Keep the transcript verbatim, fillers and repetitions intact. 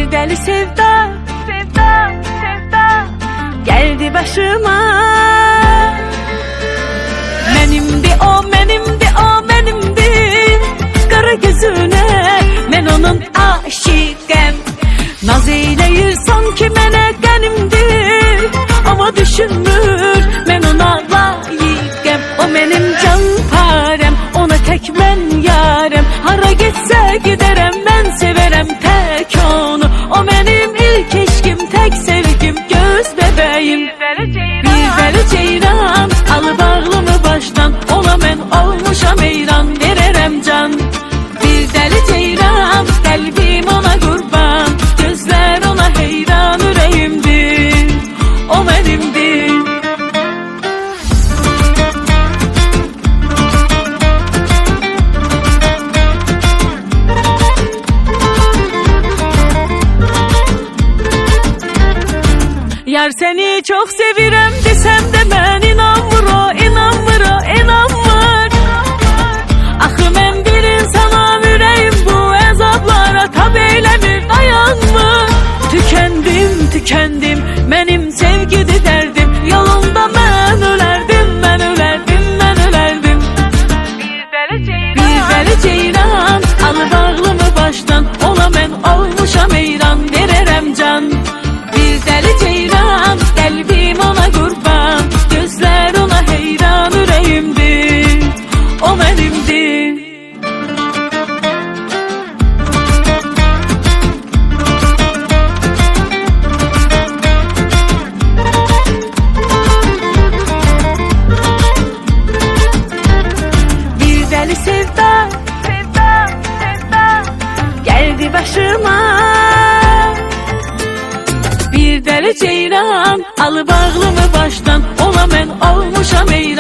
Bir deli sevda, sevda, sevda geldi başıma. Menimdi o, menimdi o, menimdi. Kara gözüne men onun aşıkım. Naz eyleyir sanki mene genimdir. Ama düşünmür men ona layıkım. O benim can parem, ona tek men yarem. Hara gitse giderem, ben severem tek onu. O benim ilk eşkim, tek sevgim, göz bebeğim. Bir deli ceyran, alı bağlımı baştan. Ona ben olmuşam heyran, vererem can. Bir deli ceyran, kalbim ona kurban. Gözler ona heyran, yüreğimdir, o benimdir. Yar seni çok sevirem desem de ben inanmır o, inanmır o, inanmır. Axı mən bir insana yüreğim bu azaplara tab eylemir, dayanmır. Tükendim, tükendim, benim sevgidi derdim. Yolunda ben ölerdim, ben ölerdim, ben ölerdim. Bir deli ceyran, alı bağlımı baştan. Ona ben olmuşam heyran, vererem can. Bir deli ceyran, kalbim ona kurban. Gözler ona heyran, yüreğimdir, o benimdir. Bir deli sevda, sevda, sevda geldi başıma. Bir deli ceyran, alı bağlımı baştan. Ona ben olmuşam heyran.